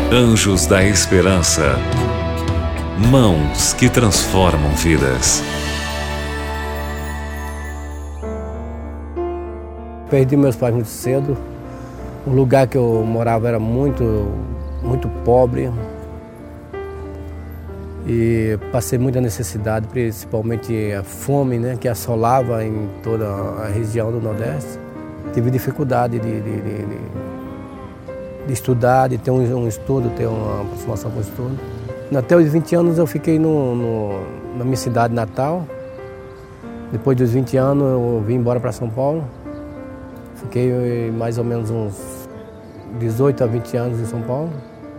Anjos da Esperança. Mãos que transformam vidas. Perdi meus pais muito cedo. O lugar que eu morava era muito pobre. E passei muita necessidade, principalmente a fome, né, que assolava em toda a região do Nordeste. Tive dificuldade de estudar, de ter um estudo, ter uma aproximação com o estudo. Até os 20 anos eu fiquei na minha cidade natal. Depois dos 20 anos eu vim embora para São Paulo. Fiquei mais ou menos uns 18 a 20 anos em São Paulo.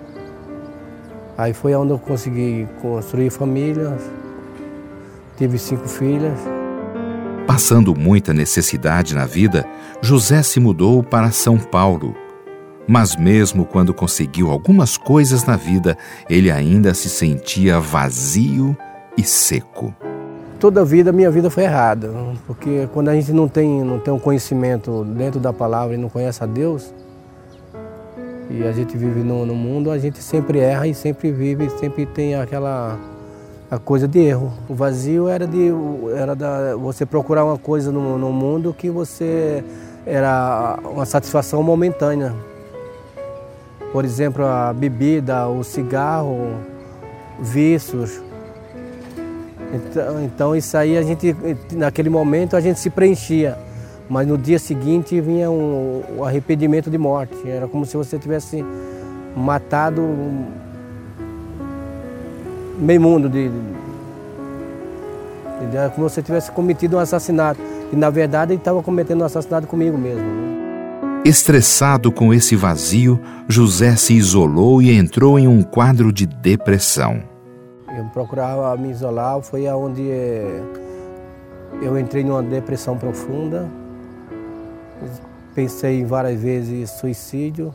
Aí foi onde eu consegui construir família. Tive 5 filhas. Passando muita necessidade na vida, José se mudou para São Paulo. Mas mesmo quando conseguiu algumas coisas na vida, ele ainda se sentia vazio e seco. Toda a vida, minha vida foi errada, porque quando a gente não tem um conhecimento dentro da palavra e não conhece a Deus, e a gente vive no mundo, a gente sempre erra e sempre vive, sempre tem a coisa de erro. O vazio era você procurar uma coisa no mundo que você era uma satisfação momentânea. Por exemplo, a bebida, o cigarro, vícios. Então isso aí naquele momento a gente se preenchia, mas no dia seguinte vinha um arrependimento de morte. Era como se você tivesse matado meio mundo, era como se você tivesse cometido um assassinato. E na verdade ele estava cometendo um assassinato comigo mesmo. Estressado com esse vazio, José se isolou e entrou em um quadro de depressão. Eu procurava me isolar, foi onde eu entrei numa depressão profunda. Pensei várias vezes em suicídio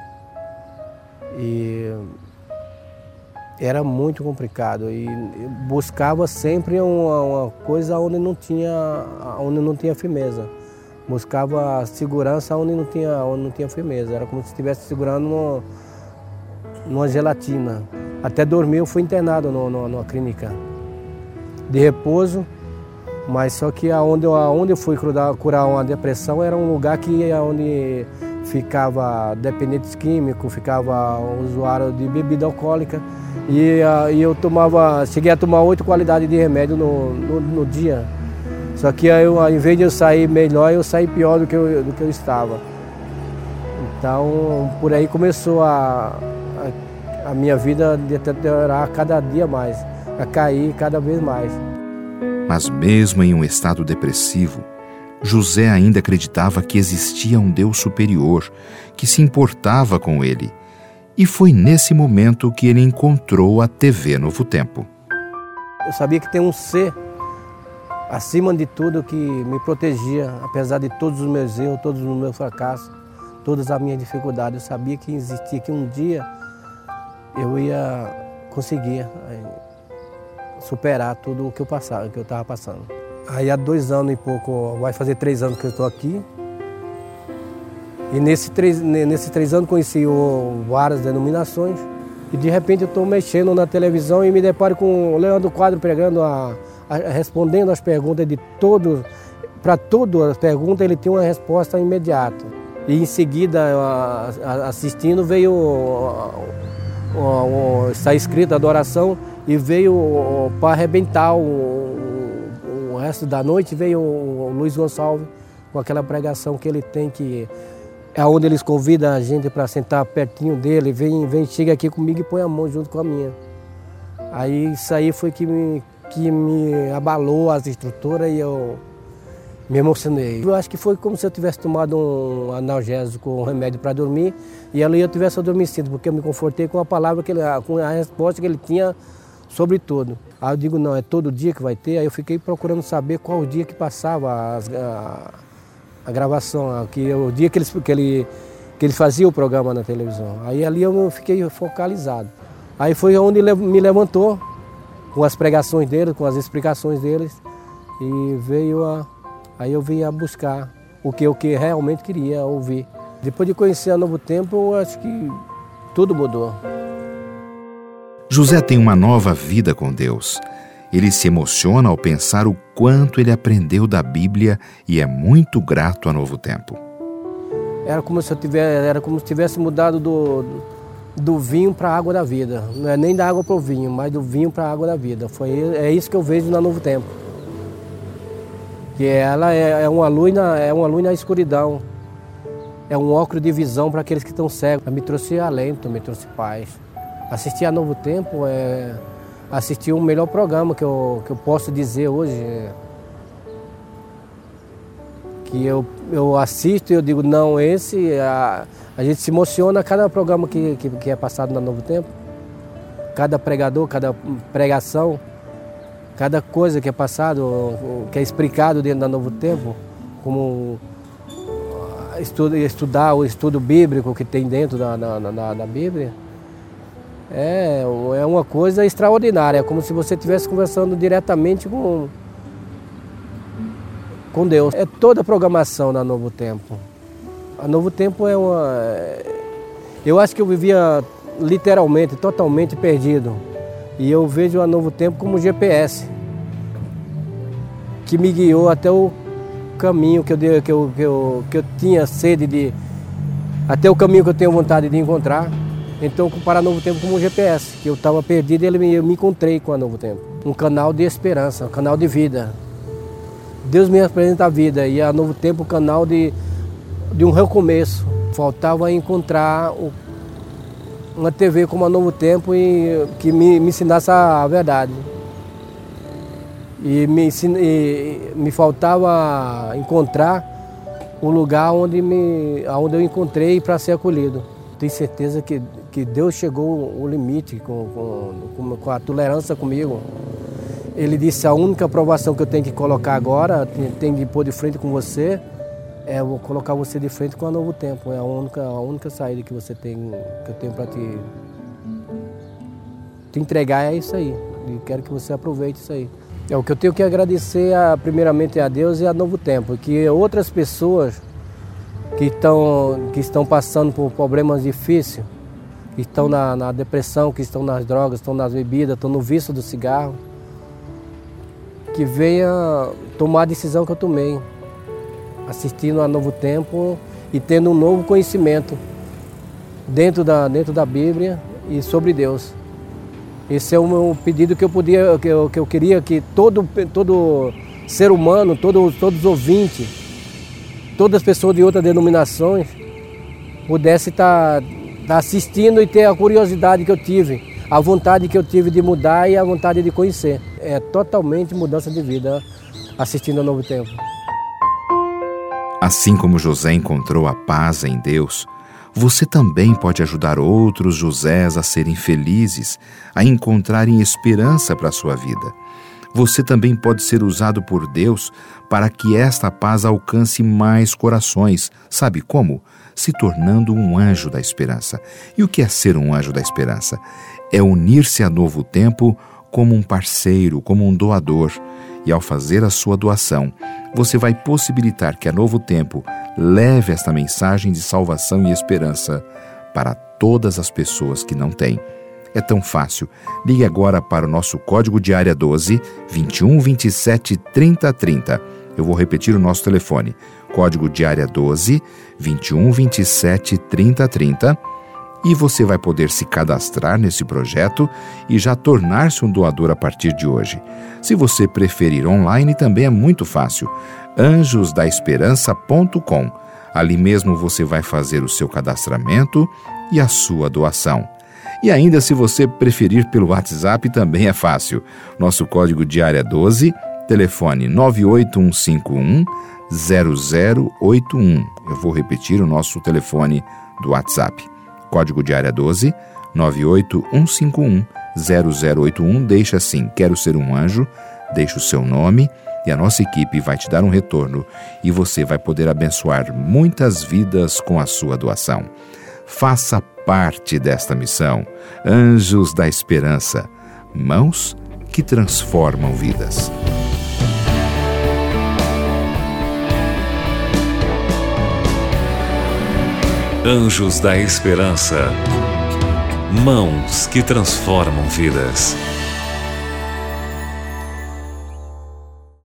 e era muito complicado. E eu buscava sempre uma coisa onde não tinha firmeza. Buscava segurança onde não tinha firmeza. Era como se estivesse segurando numa gelatina. Até dormir eu fui internado numa clínica de repouso, mas só que onde eu fui curar uma depressão era um lugar onde ficava dependentes químicos, ficava usuário de bebida alcoólica e eu cheguei a tomar 8 qualidades de remédio no dia. Só que ao invés de eu sair melhor, eu saí pior do que eu estava. Então, por aí começou a minha vida a deteriorar cada dia mais, a cair cada vez mais. Mas mesmo em um estado depressivo, José ainda acreditava que existia um Deus superior, que se importava com ele. E foi nesse momento que ele encontrou a TV Novo Tempo. Eu sabia que tem um ser acima de tudo que me protegia, apesar de todos os meus erros, todos os meus fracassos, todas as minhas dificuldades. Eu sabia que existia, que um dia eu ia conseguir superar tudo o que eu estava passando. Aí há 2 anos e pouco, vai fazer 3 anos que eu estou aqui. E nesses 3 anos conheci várias denominações. E de repente eu estou mexendo na televisão e me deparo com o Leandro Quadro pregando, respondendo as perguntas de todos. Para todas as perguntas ele tinha uma resposta imediata. E em seguida, assistindo, veio está escrito adoração e veio para arrebentar o resto da noite, veio o Luiz Gonçalves com aquela pregação que ele tem, que é onde eles convidam a gente para sentar pertinho dele, vem, chega aqui comigo e põe a mão junto com a minha. Aí isso aí foi que me abalou as estruturas e eu me emocionei. Eu acho que foi como se eu tivesse tomado um analgésico, um remédio para dormir, e ali eu tivesse adormecido, porque eu me confortei com a palavra, com a resposta que ele tinha sobre tudo. Aí eu digo, não, é todo dia que vai ter. Aí eu fiquei procurando saber qual o dia que passava a gravação, o dia que ele fazia o programa na televisão. Aí ali eu fiquei focalizado. Aí foi onde ele me levantou, com as pregações dele, com as explicações deles, e aí eu vim a buscar o que eu realmente queria ouvir. Depois de conhecer a Novo Tempo, eu acho que tudo mudou. José tem uma nova vida com Deus. Ele se emociona ao pensar o quanto ele aprendeu da Bíblia e é muito grato a Novo Tempo. Era como se tivesse mudado do vinho para a água da vida. Não é nem da água para o vinho, mas do vinho para a água da vida. É isso que eu vejo na Novo Tempo. Que ela é uma luz na escuridão. É um óculos de visão para aqueles que estão cegos. Me trouxe alento, me trouxe paz. Assistir a Novo Tempo é assistir o melhor programa que eu posso dizer hoje. Que eu assisto e eu digo, não, a gente se emociona a cada programa que é passado na Novo Tempo. Cada pregador, cada pregação, cada coisa que é passado, que é explicado dentro da Novo Tempo, como estudar o estudo bíblico que tem dentro da Bíblia, é uma coisa extraordinária, é como se você estivesse conversando diretamente com Deus. É toda a programação da Novo Tempo. A Novo Tempo eu acho que eu vivia literalmente, totalmente perdido. E eu vejo a Novo Tempo como um GPS, que me guiou até o caminho que eu tinha sede até o caminho que eu tenho vontade de encontrar. Então eu comparo a Novo Tempo como um GPS, que eu estava perdido e eu me encontrei com a Novo Tempo. Um canal de esperança, um canal de vida. Deus me apresenta a vida e a Novo Tempo um canal de um recomeço. Faltava encontrar uma TV como a Novo Tempo e que me ensinasse a verdade. E me faltava encontrar um lugar onde eu encontrei para ser acolhido. Tenho certeza que Deus chegou ao limite com a tolerância comigo. Ele disse, a única provação que eu tenho que colocar agora, tenho que pôr de frente com você, eu vou colocar você de frente com a Novo Tempo. É a única saída que você tem, que eu tenho para te entregar, é isso aí. E quero que você aproveite isso aí. O que eu tenho que agradecer primeiramente a Deus e a Novo Tempo, que outras pessoas que estão passando por problemas difíceis, que estão na depressão, que estão nas drogas, estão nas bebidas, estão no vício do cigarro, que venha tomar a decisão que eu tomei, assistindo a Novo Tempo e tendo um novo conhecimento dentro da Bíblia e sobre Deus. Esse é o meu pedido que eu queria que todo ser humano, todos os ouvintes, todas as pessoas de outras denominações pudessem estar assistindo e ter a curiosidade que eu tive, a vontade que eu tive de mudar e a vontade de conhecer. É totalmente mudança de vida assistindo ao Novo Tempo. Assim como José encontrou a paz em Deus, você também pode ajudar outros Josés a serem felizes, a encontrarem esperança para a sua vida. Você também pode ser usado por Deus para que esta paz alcance mais corações. Sabe como? Se tornando um anjo da esperança. E o que é ser um anjo da esperança? É unir-se a Novo Tempo como um parceiro, como um doador. E ao fazer a sua doação, você vai possibilitar que a Novo Tempo leve esta mensagem de salvação e esperança para todas as pessoas que não têm. É tão fácil. Ligue agora para o nosso código de área 12 21 27 30 30. Eu vou repetir o nosso telefone. Código de área 12 21 27 30 30. E você vai poder se cadastrar nesse projeto e já tornar-se um doador a partir de hoje. Se você preferir online, também é muito fácil. anjosdaesperança.com. Ali mesmo você vai fazer o seu cadastramento e a sua doação. E ainda, se você preferir pelo WhatsApp, também é fácil. Nosso código de área 12, telefone 98151 0081. Eu vou repetir o nosso telefone do WhatsApp. Código de área 12, 98151 0081. Deixa assim, quero ser um anjo, deixa o seu nome e a nossa equipe vai te dar um retorno e você vai poder abençoar muitas vidas com a sua doação. Faça parte desta missão. Anjos da Esperança, mãos que transformam vidas. Anjos da Esperança. Mãos que transformam vidas.